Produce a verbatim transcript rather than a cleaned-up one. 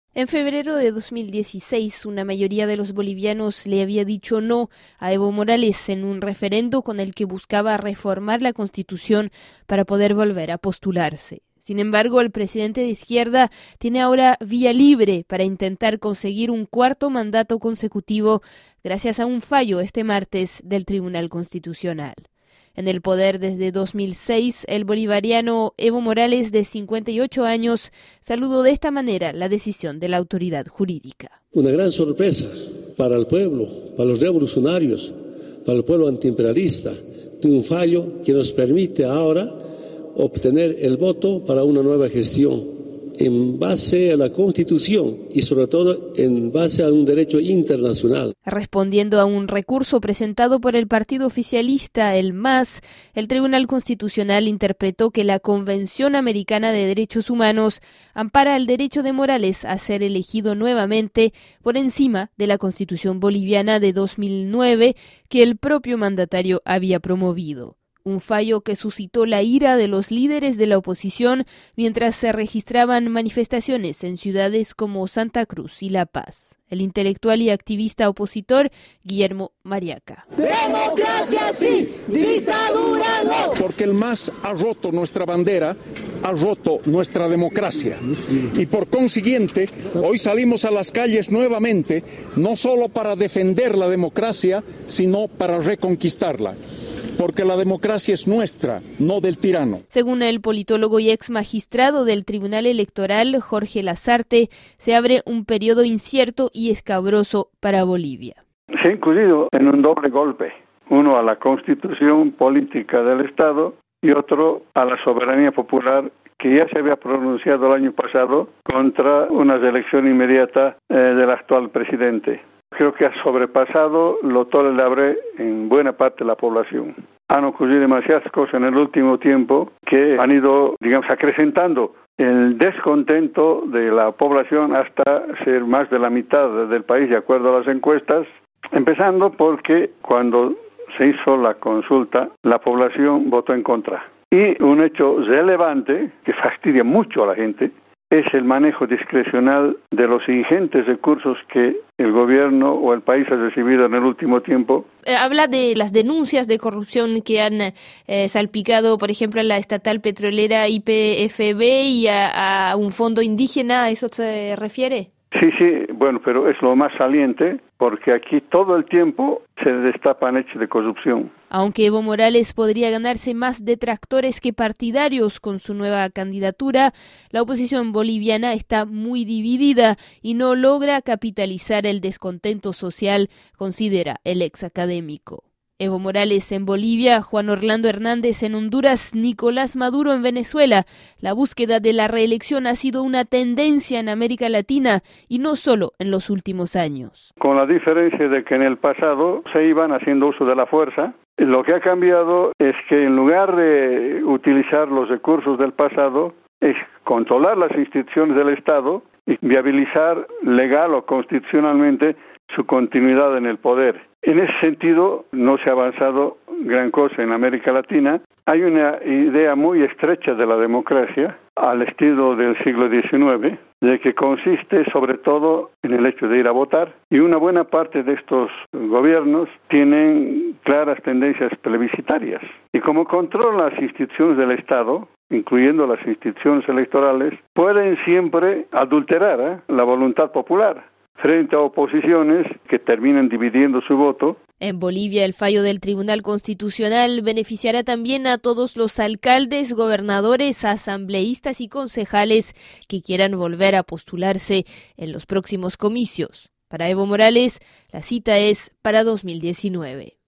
En febrero de dos mil dieciséis, una mayoría de los bolivianos le había dicho no a Evo Morales en un referendo con el que buscaba reformar la Constitución para poder volver a postularse. Sin embargo, el presidente de izquierda tiene ahora vía libre para intentar conseguir un cuarto mandato consecutivo gracias a un fallo este martes del Tribunal Constitucional. En el poder desde dos mil seis, el bolivariano Evo Morales, de cincuenta y ocho años, saludó de esta manera la decisión de la autoridad jurídica. Una gran sorpresa para el pueblo, para los revolucionarios, para el pueblo antiimperialista, de un fallo que nos permite ahora obtener el voto para una nueva gestión en base a la Constitución y sobre todo en base a un derecho internacional. Respondiendo a un recurso presentado por el partido oficialista, el M A S, el Tribunal Constitucional interpretó que la Convención Americana de Derechos Humanos ampara el derecho de Morales a ser elegido nuevamente por encima de la Constitución boliviana de dos mil nueve que el propio mandatario había promovido. Un fallo que suscitó la ira de los líderes de la oposición mientras se registraban manifestaciones en ciudades como Santa Cruz y La Paz. El intelectual y activista opositor Guillermo Mariaca. Democracia sí, dictadura no. Porque el M A S ha roto nuestra bandera, ha roto nuestra democracia. Y por consiguiente, hoy salimos a las calles nuevamente, no solo para defender la democracia, sino para reconquistarla. Porque la democracia es nuestra, no del tirano. Según el politólogo y ex magistrado del Tribunal Electoral, Jorge Lazarte, se abre un periodo incierto y escabroso para Bolivia. Se ha incurrido en un doble golpe, uno a la Constitución política del Estado y otro a la soberanía popular que ya se había pronunciado el año pasado contra una elección inmediata eh, del actual presidente. Creo que ha sobrepasado lo tolerable en buena parte de la población. Han ocurrido demasiadas cosas en el último tiempo que han ido, digamos, acrecentando el descontento de la población hasta ser más de la mitad del país, de acuerdo a las encuestas, empezando porque cuando se hizo la consulta, la población votó en contra. Y un hecho relevante que fastidia mucho a la gente es el manejo discrecional de los ingentes recursos que el gobierno o el país ha recibido en el último tiempo. Eh, habla de las denuncias de corrupción que han eh, salpicado, por ejemplo, a la estatal petrolera Y P F B y a, a un fondo indígena, ¿a eso se refiere? Sí, sí, bueno, pero es lo más saliente porque aquí todo el tiempo se destapan hechos de corrupción. Aunque Evo Morales podría ganarse más detractores que partidarios con su nueva candidatura, la oposición boliviana está muy dividida y no logra capitalizar el descontento social, considera el ex académico. Evo Morales en Bolivia, Juan Orlando Hernández en Honduras, Nicolás Maduro en Venezuela. La búsqueda de la reelección ha sido una tendencia en América Latina y no solo en los últimos años. Con la diferencia de que en el pasado se iban haciendo uso de la fuerza, lo que ha cambiado es que en lugar de utilizar los recursos del pasado, es controlar las instituciones del Estado y viabilizar legal o constitucionalmente su continuidad en el poder. En ese sentido, no se ha avanzado gran cosa en América Latina. Hay una idea muy estrecha de la democracia, al estilo del siglo diecinueve, de que consiste sobre todo en el hecho de ir a votar, y una buena parte de estos gobiernos tienen claras tendencias plebiscitarias. Y como controlan las instituciones del Estado, incluyendo las instituciones electorales, pueden siempre adulterar ¿eh? la voluntad popular frente a oposiciones que terminan dividiendo su voto. En Bolivia, el fallo del Tribunal Constitucional beneficiará también a todos los alcaldes, gobernadores, asambleístas y concejales que quieran volver a postularse en los próximos comicios. Para Evo Morales, la cita es para dos mil diecinueve.